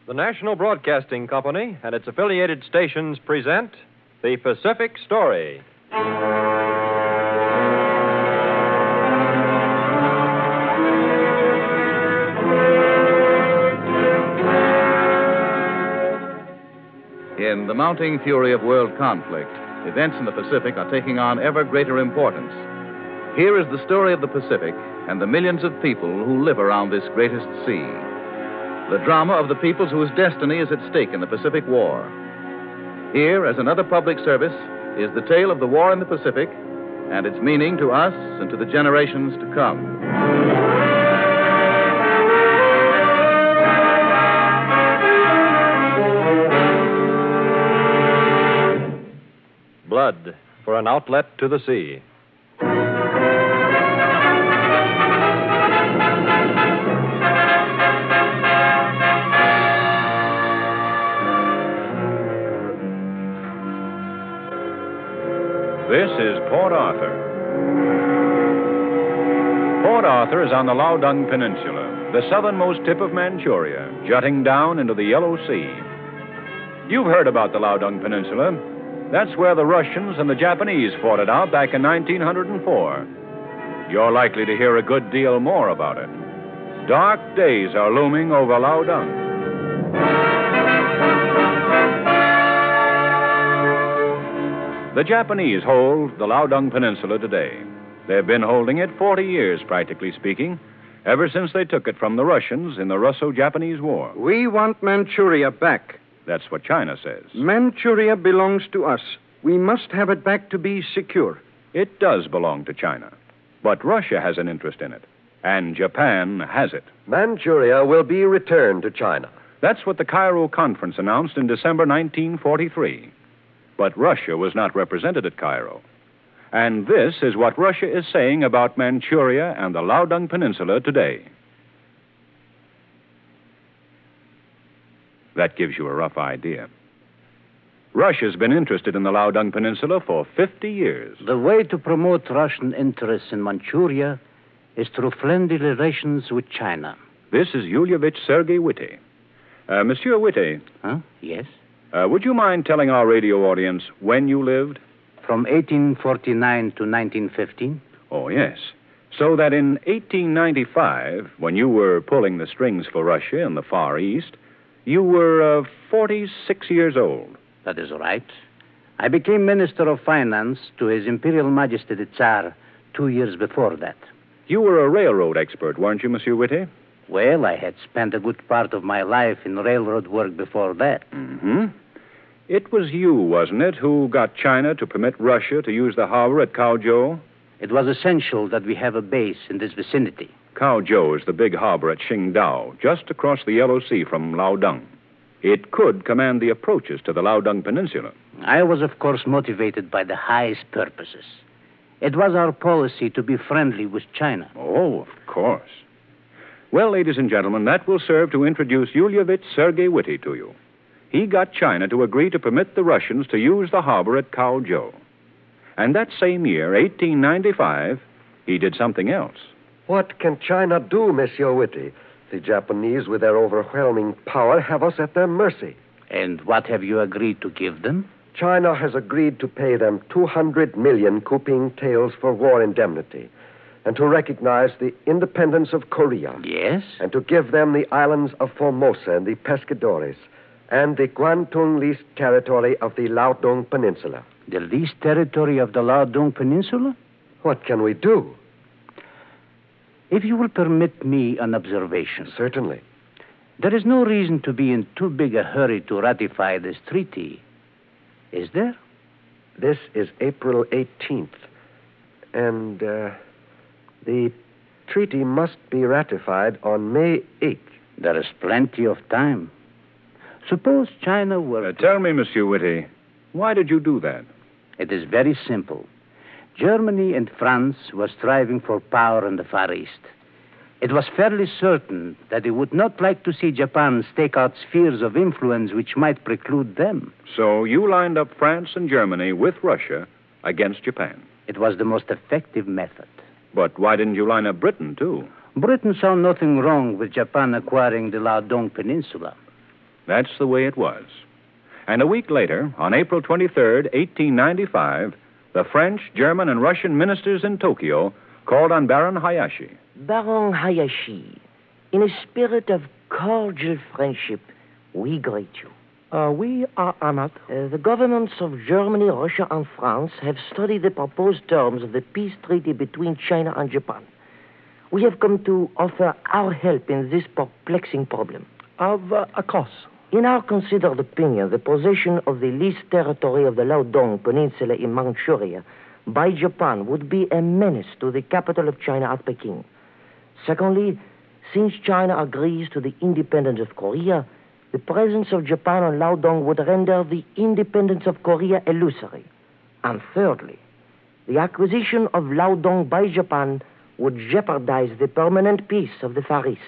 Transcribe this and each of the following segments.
The National Broadcasting Company and its affiliated stations present The Pacific Story. In the mounting fury of world conflict, events in the Pacific are taking on ever greater importance. Here is the story of the Pacific and the millions of people who live around this greatest sea. The drama of the peoples whose destiny is at stake in the Pacific War. Here, as another public service, is the tale of the war in the Pacific and its meaning to us and to the generations to come. Blood for an outlet to the sea. This is Port Arthur. Port Arthur is on the Liaodong Peninsula, the southernmost tip of Manchuria, jutting down into the Yellow Sea. You've heard about the Liaodong Peninsula. That's where the Russians and the Japanese fought it out back in 1904. You're likely to hear a good deal more about it. Dark days are looming over Liaodong. The Japanese hold the Liaodong Peninsula today. They've been holding it 40 years, practically speaking, ever since they took it from the Russians in the Russo-Japanese War. We want Manchuria back. That's what China says. Manchuria belongs to us. We must have it back to be secure. It does belong to China, but Russia has an interest in it, and Japan has it. Manchuria will be returned to China. That's what the Cairo Conference announced in December 1943. But Russia was not represented at Cairo. And this is what Russia is saying about Manchuria and the Liaodong Peninsula today. That gives you a rough idea. Russia's been interested in the Liaodong Peninsula for 50 years. The way to promote Russian interests in Manchuria is through friendly relations with China. This is Yulyevich Sergei Witte. Monsieur Witte. Huh? Yes? Would you mind telling our radio audience when you lived? From 1849 to 1915. Oh, yes. So that in 1895, when you were pulling the strings for Russia in the Far East, you were 46 years old. That is right. I became Minister of Finance to His Imperial Majesty the Tsar 2 years before that. You were a railroad expert, weren't you, Monsieur Witte? Well, I had spent a good part of my life in railroad work before that. Mm-hmm. It was you, wasn't it, who got China to permit Russia to use the harbor at Kaozhou? It was essential that we have a base in this vicinity. Kaozhou is the big harbor at Qingdao, just across the Yellow Sea from Liaodong. It could command the approaches to the Liaodong Peninsula. I was, of course, motivated by the highest purposes. It was our policy to be friendly with China. Oh, of course. Well, ladies and gentlemen, that will serve to introduce Yulyevich Sergei Witte to you. He got China to agree to permit the Russians to use the harbor at Kaozhou. And that same year, 1895, he did something else. What can China do, Monsieur Witte? The Japanese, with their overwhelming power, have us at their mercy. And what have you agreed to give them? China has agreed to pay them 200 million Kuping taels for war indemnity, and to recognize the independence of Korea. Yes? And to give them the islands of Formosa and the Pescadores, and the Guangdong leased territory of the Liaodong Peninsula. The leased territory of the Liaodong Peninsula? What can we do? If you will permit me an observation. Certainly. There is no reason to be in too big a hurry to ratify this treaty, is there? This is April 18th, and the treaty must be ratified on May 8th. There is plenty of time. Suppose China were... Tell me, Monsieur Witte, why did you do that? It is very simple. Germany and France were striving for power in the Far East. It was fairly certain that they would not like to see Japan stake out spheres of influence which might preclude them. So you lined up France and Germany with Russia against Japan. It was the most effective method. But why didn't you line up Britain, too? Britain saw nothing wrong with Japan acquiring the Liaodong Peninsula. That's the way it was. And a week later, on April 23rd, 1895, the French, German, and Russian ministers in Tokyo called on Baron Hayashi. Baron Hayashi, in a spirit of cordial friendship, we greet you. We are honored. The governments of Germany, Russia, and France have studied the proposed terms of the peace treaty between China and Japan. We have come to offer our help in this perplexing problem. Of course. In our considered opinion, the possession of the least territory of the Liaodong Peninsula in Manchuria by Japan would be a menace to the capital of China at Peking. Secondly, since China agrees to the independence of Korea, the presence of Japan on Liaodong would render the independence of Korea illusory. And thirdly, the acquisition of Liaodong by Japan would jeopardize the permanent peace of the Far East.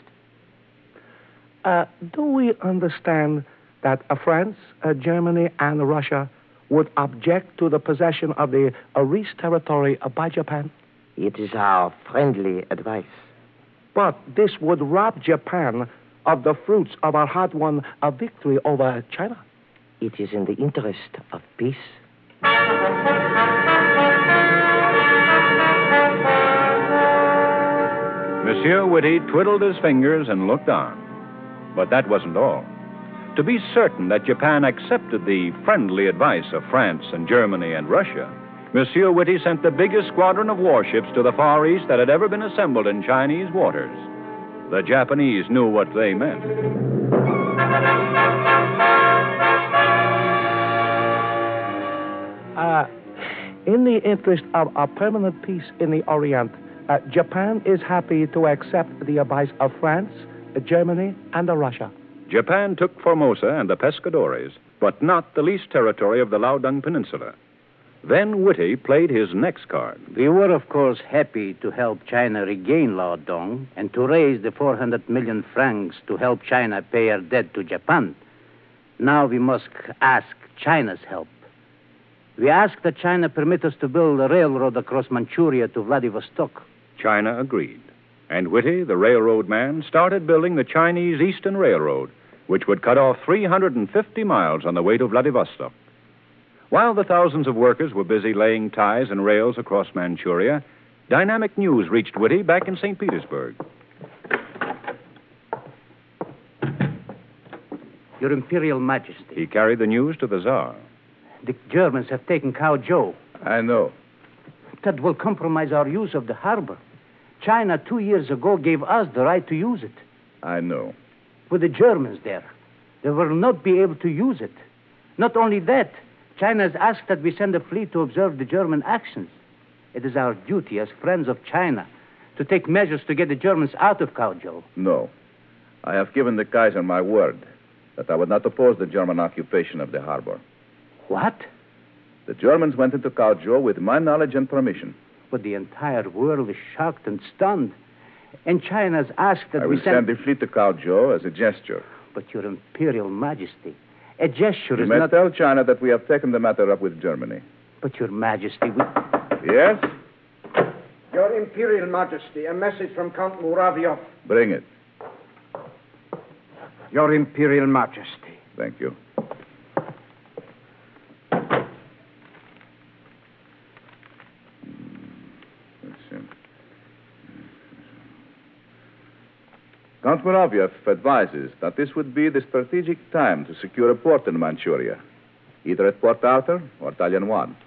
Do we understand that France, Germany, and Russia would object to the possession of the East territory by Japan? It is our friendly advice. But this would rob Japan of the fruits of our hard-won victory over China. It is in the interest of peace. Monsieur Whitty twiddled his fingers and looked on. But that wasn't all. To be certain that Japan accepted the friendly advice of France and Germany and Russia, Monsieur Whitty sent the biggest squadron of warships to the Far East that had ever been assembled in Chinese waters. The Japanese knew what they meant. In the interest of a permanent peace in the Orient, Japan is happy to accept the advice of France, Germany, and Russia. Japan took Formosa and the Pescadores, but not the least territory of the Liaodong Peninsula. Then Whitty played his next card. We were, of course, happy to help China regain Liaodong and to raise the 400 million francs to help China pay her debt to Japan. Now we must ask China's help. We ask that China permit us to build a railroad across Manchuria to Vladivostok. China agreed. And Whitty, the railroad man, started building the Chinese Eastern Railroad, which would cut off 350 miles on the way to Vladivostok. While the thousands of workers were busy laying ties and rails across Manchuria, dynamic news reached Whitty back in St. Petersburg. Your Imperial Majesty. He carried the news to the Tsar. The Germans have taken Kaozhou. I know. That will compromise our use of the harbor. China 2 years ago gave us the right to use it. I know. With the Germans there, they will not be able to use it. Not only that, China has asked that we send a fleet to observe the German actions. It is our duty as friends of China to take measures to get the Germans out of Kaozhou. No. I have given the Kaiser my word that I would not oppose the German occupation of the harbor. What? The Germans went into Kaozhou with my knowledge and permission. But the entire world is shocked and stunned. And China has asked that I will we send... send the fleet to Kaozhou as a gesture. But Your Imperial Majesty, a gesture You is may not... tell China that we have taken the matter up with Germany. But Your Majesty, we... Yes? Your Imperial Majesty, a message from Count Muravyov. Bring it. Your Imperial Majesty. Thank you. Count Muravyov advises that this would be the strategic time to secure a port in Manchuria, either at Port Arthur or Dalian 1.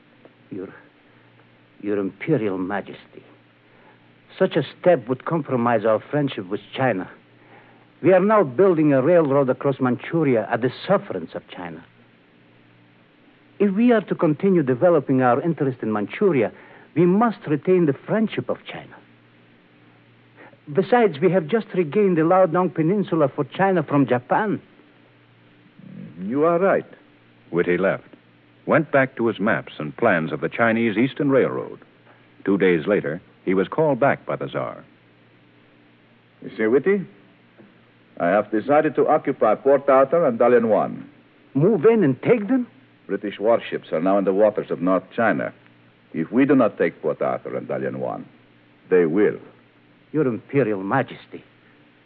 Your Imperial Majesty, such a step would compromise our friendship with China. We are now building a railroad across Manchuria at the sufferance of China. If we are to continue developing our interest in Manchuria, we must retain the friendship of China. Besides, we have just regained the Liaodong Peninsula for China from Japan. You are right. Whitty left, went back to his maps and plans of the Chinese Eastern Railroad. 2 days later, he was called back by the Tsar. Monsieur Whitty, I have decided to occupy Port Arthur and Dalian 1. Move in and take them? British warships are now in the waters of North China. If we do not take Port Arthur and Dalian 1, they will. Your Imperial Majesty,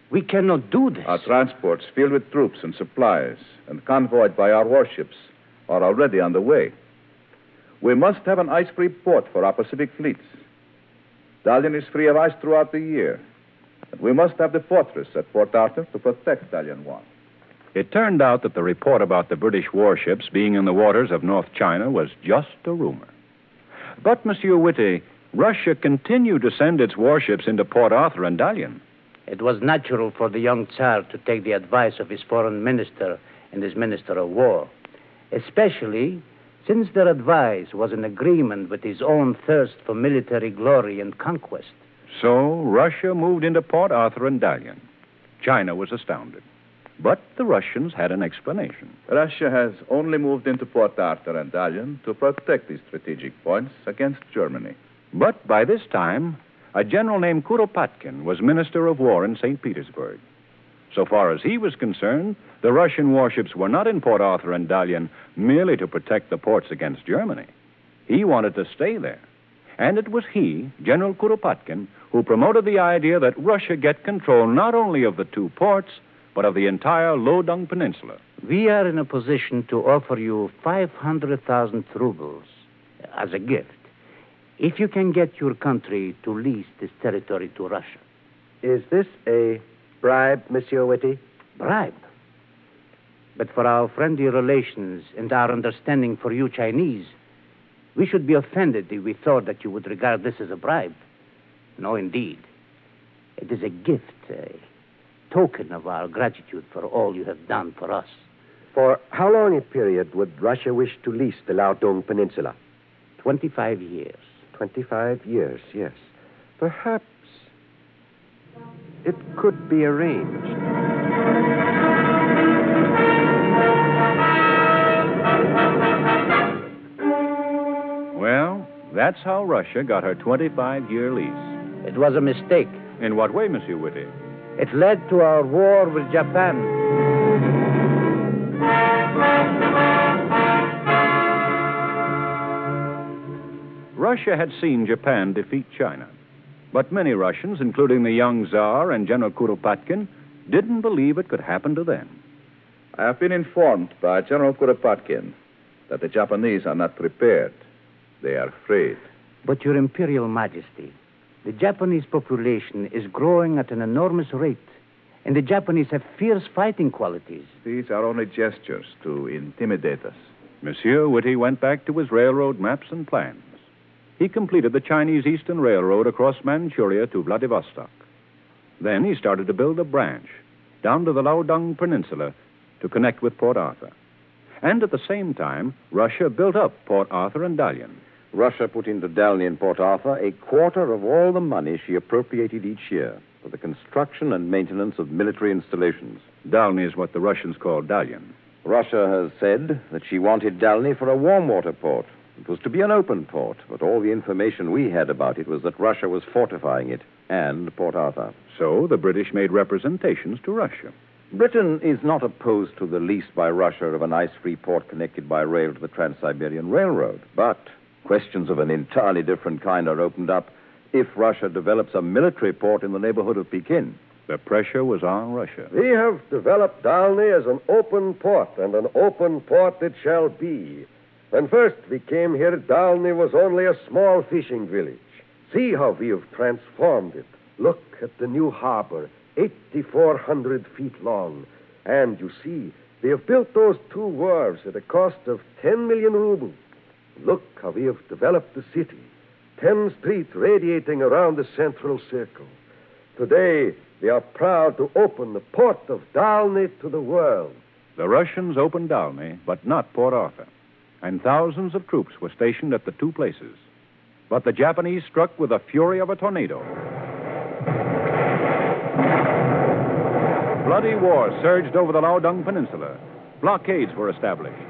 We cannot do this. Our transports filled with troops and supplies and convoyed by our warships are already on the way. We must have an ice-free port for our Pacific fleets. Dalian is free of ice throughout the year. And we must have the fortress at Port Arthur to protect Dalian 1. It turned out that the report about the British warships being in the waters of North China was just a rumor. But, Monsieur Whitty, Russia continued to send its warships into Port Arthur and Dalian. It was natural for the young Tsar to take the advice of his foreign minister and his minister of war, especially since their advice was in agreement with his own thirst for military glory and conquest. So Russia moved into Port Arthur and Dalian. China was astounded. But the Russians had an explanation. Russia has only moved into Port Arthur and Dalian to protect these strategic points against Germany. But by this time, a general named Kuropatkin was Minister of War in St. Petersburg. So far as he was concerned, the Russian warships were not in Port Arthur and Dalian merely to protect the ports against Germany. He wanted to stay there. And it was he, General Kuropatkin, who promoted the idea that Russia get control not only of the two ports, but of the entire Lodong Peninsula. We are in a position to offer you 500,000 rubles as a gift if you can get your country to lease this territory to Russia. Is this a bribe, Monsieur Whitty? Bribe? But for our friendly relations and our understanding for you Chinese, we should be offended if we thought that you would regard this as a bribe. No, indeed. It is a gift, a token of our gratitude for all you have done for us. For how long a period would Russia wish to lease the Liaodong Peninsula? 25 years. 25 years, yes. Perhaps it could be arranged. Well, that's how Russia got her 25-year lease. It was a mistake. In what way, Monsieur Whitty? It led to our war with Japan. Russia had seen Japan defeat China. But many Russians, including the young Tsar and General Kuropatkin, didn't believe it could happen to them. I have been informed by General Kuropatkin that the Japanese are not prepared. They are afraid. But, Your Imperial Majesty, the Japanese population is growing at an enormous rate, and the Japanese have fierce fighting qualities. These are only gestures to intimidate us. Monsieur Whitty went back to his railroad maps and plans. He completed the Chinese Eastern Railroad across Manchuria to Vladivostok. Then he started to build a branch down to the Liaodong Peninsula to connect with Port Arthur. And at the same time, Russia built up Port Arthur and Dalian. Russia put into Dalian and Port Arthur a quarter of all the money she appropriated each year for the construction and maintenance of military installations. Dalny is what the Russians call Dalian. Russia has said that she wanted Dalny for a warm water port. It was to be an open port, but all the information we had about it was that Russia was fortifying it, and Port Arthur. So the British made representations to Russia. Britain is not opposed to the lease by Russia of an ice-free port connected by rail to the Trans-Siberian Railroad, but questions of an entirely different kind are opened up if Russia develops a military port in the neighborhood of Pekin. The pressure was on Russia. We have developed Dalny as an open port, and an open port it shall be. When first we came here, Dalny was only a small fishing village. See how we have transformed it. Look at the new harbor, 8,400 feet long. And you see, they have built those two wharves at a cost of 10 million rubles. Look how we have developed the city. 10 streets radiating around the central circle. Today, we are proud to open the port of Dalny to the world. The Russians opened Dalny, but not Port Arthur. And thousands of troops were stationed at the two places. But the Japanese struck with the fury of a tornado. Bloody war surged over the Liaodong Peninsula. Blockades were established.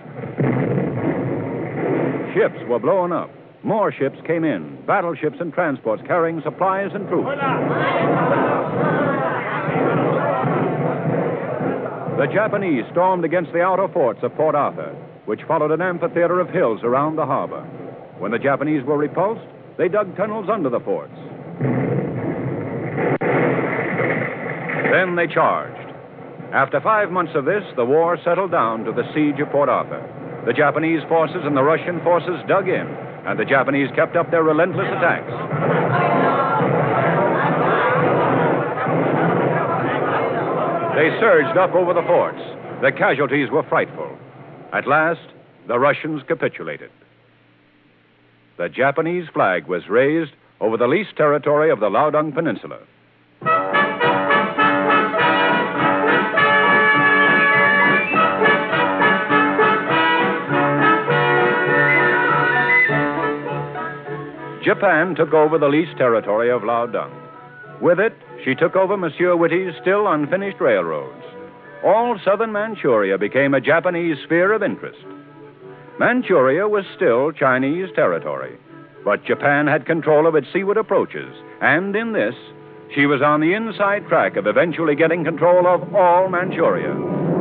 Ships were blown up. More ships came in, battleships and transports carrying supplies and troops. The Japanese stormed against the outer forts of Port Arthur, which followed an amphitheater of hills around the harbor. When the Japanese were repulsed, they dug tunnels under the forts. Then they charged. After 5 months of this, the war settled down to the siege of Port Arthur. The Japanese forces and the Russian forces dug in, and the Japanese kept up their relentless attacks. They surged up over the forts. The casualties were frightful. At last, the Russians capitulated. The Japanese flag was raised over the leased territory of the Liaodong Peninsula. Japan took over the leased territory of Liaodong. With it, she took over Monsieur Whitty's still unfinished railroads. All southern Manchuria became a Japanese sphere of interest. Manchuria was still Chinese territory, but Japan had control of its seaward approaches, and in this, she was on the inside track of eventually getting control of all Manchuria.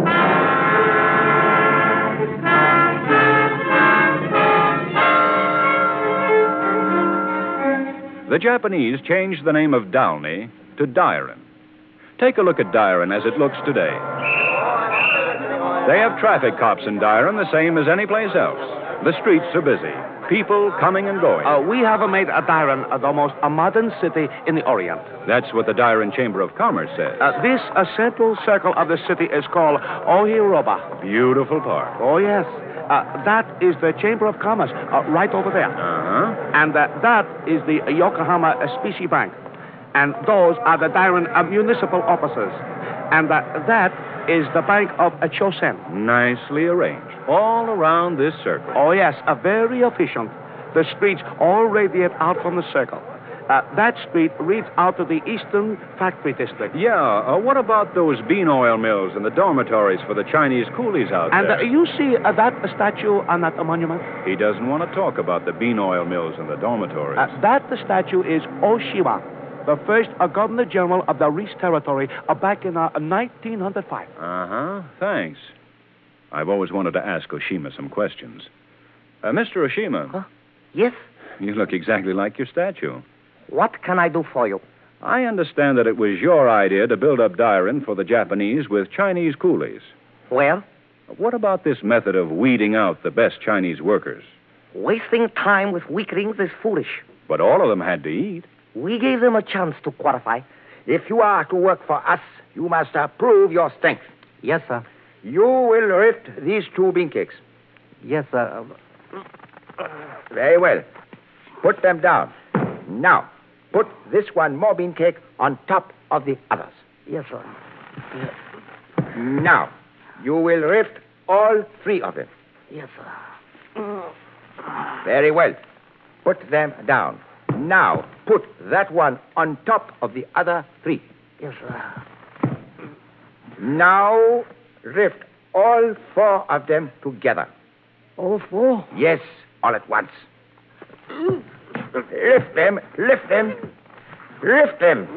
The Japanese changed the name of Dalny to Dairen. Take a look at Dairen as it looks today. They have traffic cops in Dairen the same as any place else. The streets are busy. People coming and going. We have made Dairen the most modern city in the Orient. That's what the Dairen Chamber of Commerce says. This central circle of the city is called Ohiroba. Beautiful park. Oh, yes. That is the Chamber of Commerce right over there. Uh-huh. And that is the Yokohama Specie Bank. And those are the Dairen municipal offices. And that is the Bank of Chosen. Nicely arranged. All around this circle. Oh, yes, very efficient. The streets all radiate out from the circle. That street leads out to the Eastern Factory District. Yeah, what about those bean oil mills and the dormitories for the Chinese coolies out there? And you see that statue on that monument? He doesn't want to talk about the bean oil mills and the dormitories. That statue is Oshiwa, the first Governor General of the Reese Territory back in 1905. Uh-huh, thanks. I've always wanted to ask Oshima some questions. Mr. Oshima. Huh? Yes? You look exactly like your statue. What can I do for you? I understand that it was your idea to build up Dairen for the Japanese with Chinese coolies. Well? What about this method of weeding out the best Chinese workers? Wasting time with weaklings is foolish. But all of them had to eat. We gave them a chance to qualify. If you are to work for us, you must prove your strength. Yes, sir. You will lift these 2 bean cakes. Yes, sir. Very well. Put them down. Now, put this one more bean cake on top of the others. Yes, sir. Now, you will lift all 3 of them. Yes, sir. Very well. Put them down. Now, put that one on top of the other 3. Yes, sir. Now, lift all 4 of them together. All 4? Yes, all at once. Lift them, lift them, lift them.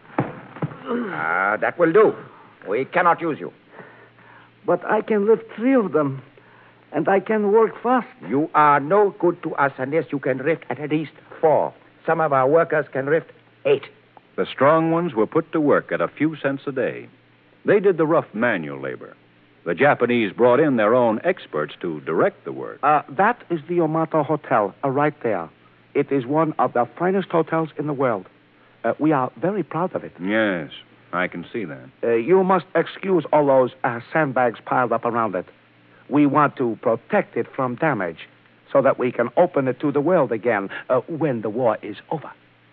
That will do. We cannot use you. But I can lift 3 of them, and I can work fast. You are no good to us unless you can lift at least 4. Some of our workers can lift 8. The strong ones were put to work at a few cents a day. They did the rough manual labor. The Japanese brought in their own experts to direct the work. That is the Yamato Hotel, right there. It is one of the finest hotels in the world. We are very proud of it. Yes, I can see that. You must excuse all those sandbags piled up around it. We want to protect it from damage so that we can open it to the world again when the war is over.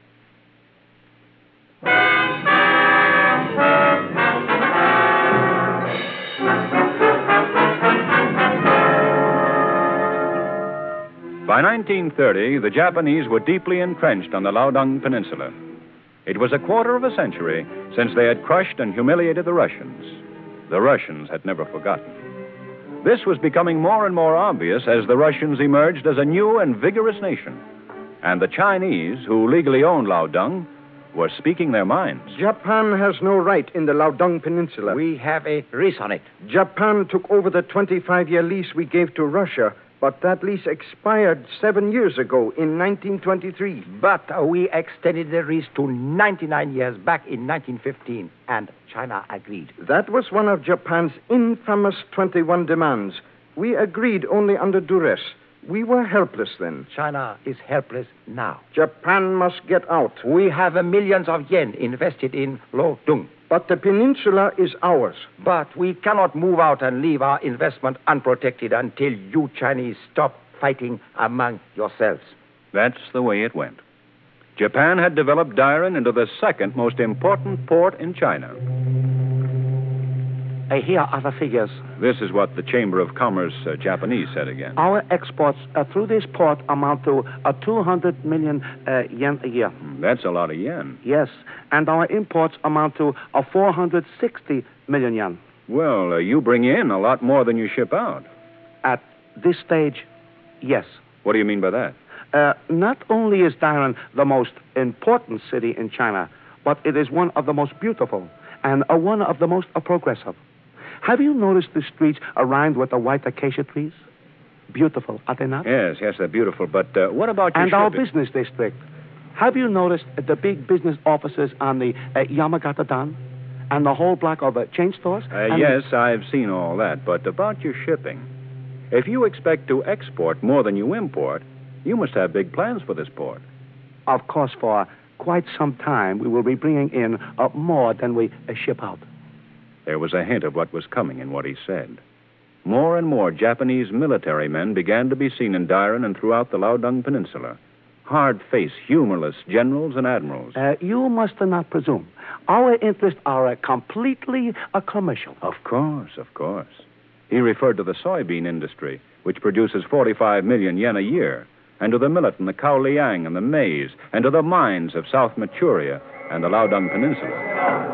By 1930, the Japanese were deeply entrenched on the Liaodong Peninsula. It was a quarter of a century since they had crushed and humiliated the Russians. The Russians had never forgotten. This was becoming more and more obvious as the Russians emerged as a new and vigorous nation. And the Chinese, who legally owned Liaodong, were speaking their minds. Japan has no right in the Liaodong Peninsula. We have a lease on it. Japan took over the 25-year lease we gave to Russia But that lease expired 7 years ago in 1923. But we extended the lease to 99 years back in 1915, and China agreed. That was one of Japan's infamous 21 demands. We agreed only under duress. We were helpless then. China is helpless now. Japan must get out. We have millions of yen invested in Laodong. But the peninsula is ours. But we cannot move out and leave our investment unprotected until you Chinese stop fighting among yourselves. That's the way it went. Japan had developed Dairen into the second most important port in China. Here are the figures. This is what the Chamber of Commerce Japanese said again. Our exports through this port amount to 200 million yen a year. That's a lot of yen. Yes, and our imports amount to 460 million yen. Well, you bring in a lot more than you ship out. At this stage, yes. What do you mean by that? Not only is Dairen the most important city in China, but it is one of the most beautiful and one of the most progressive. Have you noticed the streets lined with the white acacia trees? Beautiful, are they not? Yes, they're beautiful. But what about your And our shipping? business district. Have you noticed the big business offices on the Yamagata-dan? And the whole block of chain stores? Yes, I've seen all that. But about your shipping. If you expect to export more than you import, you must have big plans for this port. Of course, for quite some time, we will be bringing in more than we ship out. There was a hint of what was coming in what he said. More and more Japanese military men began to be seen in Dairen and throughout the Laodong Peninsula. Hard-faced, humorless generals and admirals. You must not presume. Our interests are completely commercial. Of course, of course. He referred to the soybean industry, which produces 45 million yen a year, and to the millet and the kaoliang and the maize, and to the mines of South Manchuria and the Laodong Peninsula.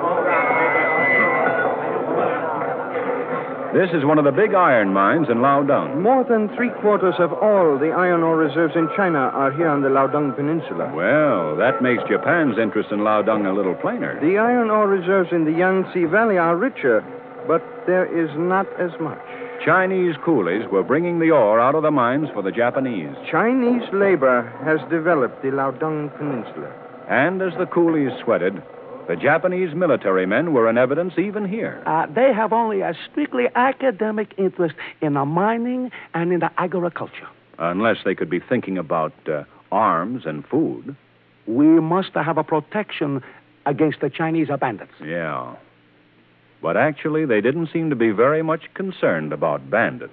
This is one of the big iron mines in Laodong. More than 3/4 of all the iron ore reserves in China are here on the Laodong Peninsula. Well, that makes Japan's interest in Laodong a little plainer. The iron ore reserves in the Yangtze Valley are richer, but there is not as much. Chinese coolies were bringing the ore out of the mines for the Japanese. Chinese labor has developed the Laodong Peninsula. And as the coolies sweated, the Japanese military men were in evidence even here. They have only a strictly academic interest in the mining and in the agriculture. Unless they could be thinking about arms and food. We must have a protection against the Chinese bandits. Yeah. But actually, they didn't seem to be very much concerned about bandits.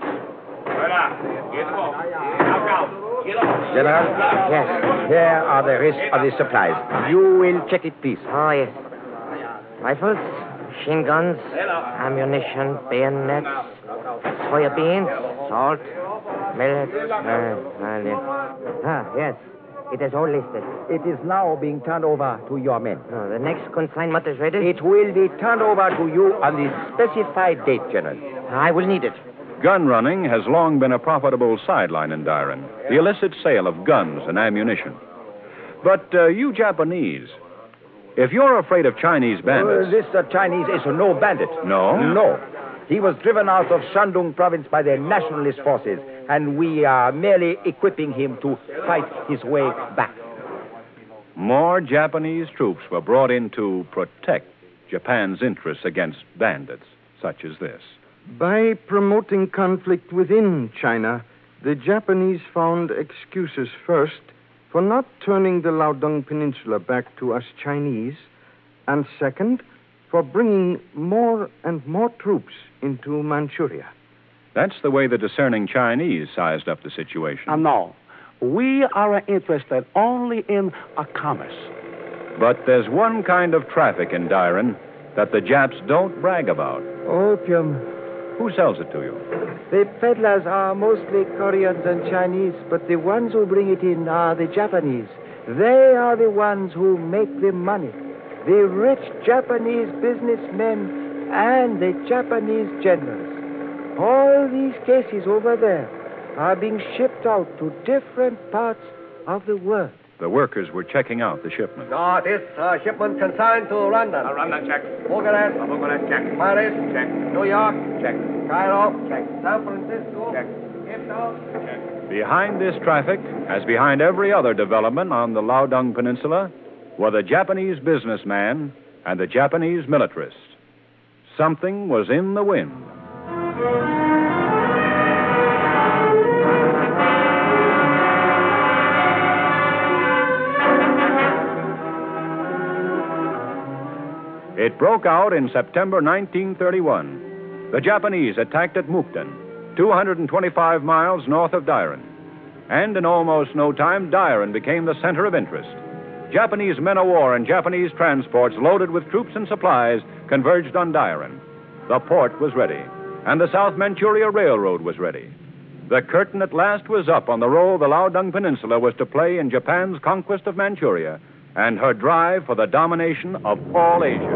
General, yes, here are the rest of the supplies. You will check it, please. Oh, yes. Rifles, machine guns, ammunition, bayonets, soybeans, salt, millet. Yes. It is all listed. It is now being turned over to your men. Oh, the next consignment is ready? It will be turned over to you on the specified date, General. I will need it. Gun running has long been a profitable sideline in Dairen, the illicit sale of guns and ammunition. But you Japanese, if you're afraid of Chinese bandits... This Chinese is no bandit. No? No. He was driven out of Shandong province by the nationalist forces, and we are merely equipping him to fight his way back. More Japanese troops were brought in to protect Japan's interests against bandits such as this. By promoting conflict within China, the Japanese found excuses first for not turning the Laodong Peninsula back to us Chinese, and second, for bringing more and more troops into Manchuria. That's the way the discerning Chinese sized up the situation. No. We are interested only in commerce. But there's one kind of traffic in Dairen that the Japs don't brag about. Opium. Who sells it to you? The peddlers are mostly Koreans and Chinese, but the ones who bring it in are the Japanese. They are the ones who make the money. The rich Japanese businessmen and the Japanese generals. All these cases over there are being shipped out to different parts of the world. The workers were checking out the shipment. This shipment consigned to London. London check. Bucharest. Bucharest check. Paris. Check. New York. Check. Cairo. Check. San Francisco. Check. Cape Town. Check. Behind this traffic, as behind every other development on the Liaodong Peninsula, were the Japanese businessman and the Japanese militarist. Something was in the wind. It broke out in September 1931. The Japanese attacked at Mukden, 225 miles north of Dairen. And in almost no time, Dairen became the center of interest. Japanese men of war and Japanese transports loaded with troops and supplies converged on Dairen. The port was ready, and the South Manchuria Railroad was ready. The curtain at last was up on the role the Liaodong Peninsula was to play in Japan's conquest of Manchuria and her drive for the domination of all Asia.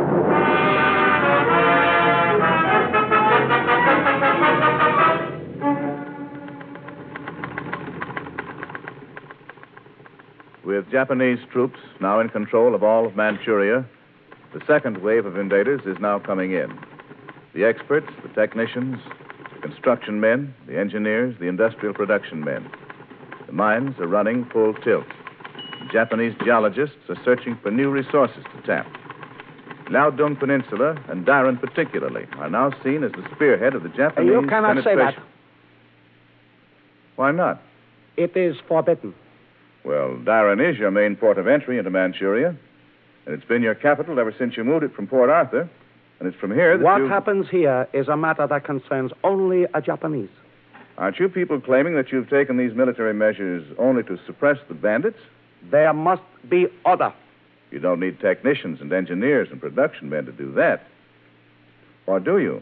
With Japanese troops now in control of all of Manchuria, the second wave of invaders is now coming in. The experts, the technicians, the construction men, the engineers, the industrial production men. The mines are running full tilt. The Japanese geologists are searching for new resources to tap. Liaodong Peninsula, and Dairen particularly, are now seen as the spearhead of the Japanese You cannot say that. Why not? It is forbidden. Well, Dairen is your main port of entry into Manchuria, and it's been your capital ever since you moved it from Port Arthur, and it's from here that What happens here is a matter that concerns only a Japanese. Aren't you people claiming that you've taken these military measures only to suppress the bandits? There must be order. You don't need technicians and engineers and production men to do that. Or do you?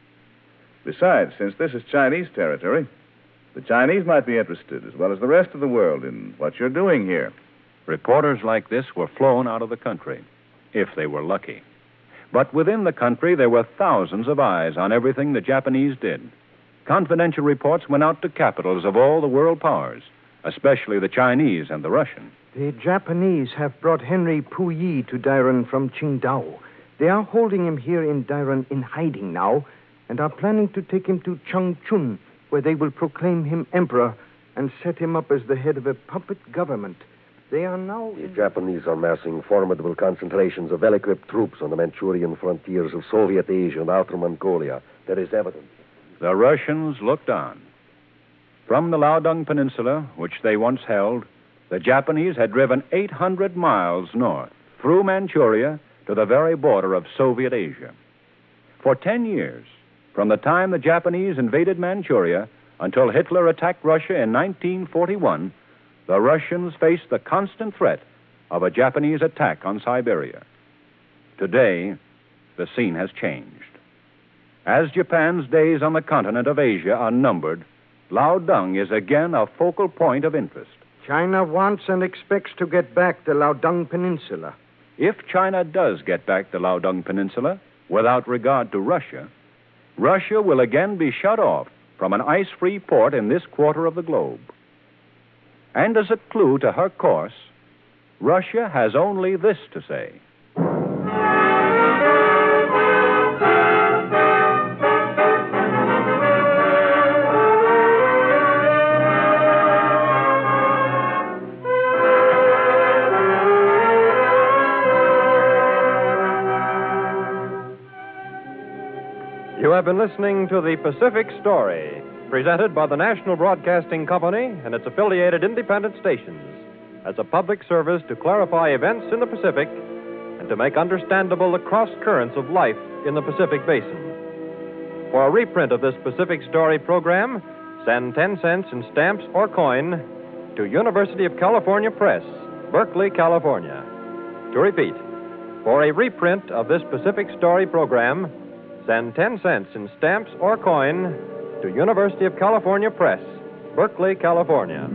Besides, since this is Chinese territory, the Chinese might be interested, as well as the rest of the world, in what you're doing here. Reporters like this were flown out of the country, if they were lucky. But within the country, there were thousands of eyes on everything the Japanese did. Confidential reports went out to capitals of all the world powers, especially the Chinese and the Russian. The Japanese have brought Henry Puyi to Dairen from Qingdao. They are holding him here in Dairen in hiding now and are planning to take him to Changchun, where they will proclaim him emperor and set him up as the head of a puppet government. They are now... The Japanese are massing formidable concentrations of well-equipped troops on the Manchurian frontiers of Soviet Asia and Outer Mongolia. There is evidence. The Russians looked on. From the Liaodong Peninsula, which they once held, the Japanese had driven 800 miles north, through Manchuria, to the very border of Soviet Asia. For 10 years, from the time the Japanese invaded Manchuria until Hitler attacked Russia in 1941, the Russians faced the constant threat of a Japanese attack on Siberia. Today, the scene has changed. As Japan's days on the continent of Asia are numbered, Liaodong is again a focal point of interest. China wants and expects to get back the Liaodong Peninsula. If China does get back the Liaodong Peninsula, without regard to Russia, Russia will again be shut off from an ice-free port in this quarter of the globe. And as a clue to her course, Russia has only this to say. You have been listening to The Pacific Story, presented by the National Broadcasting Company and its affiliated independent stations, as a public service to clarify events in the Pacific and to make understandable the cross currents of life in the Pacific Basin. For a reprint of this Pacific Story program, send 10 cents in stamps or coin to University of California Press, Berkeley, California. To repeat, for a reprint of this Pacific Story program, send 10 cents in stamps or coin to University of California Press, Berkeley, California.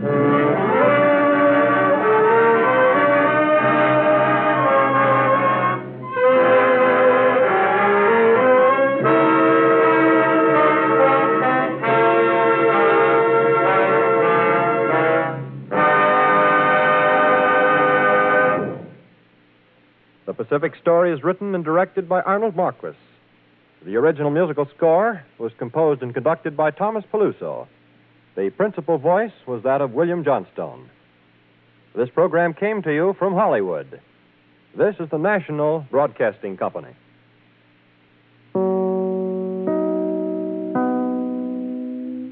The Pacific Story is written and directed by Arnold Marquis. The original musical score was composed and conducted by Thomas Peluso. The principal voice was that of William Johnstone. This program came to you from Hollywood. This is the National Broadcasting Company.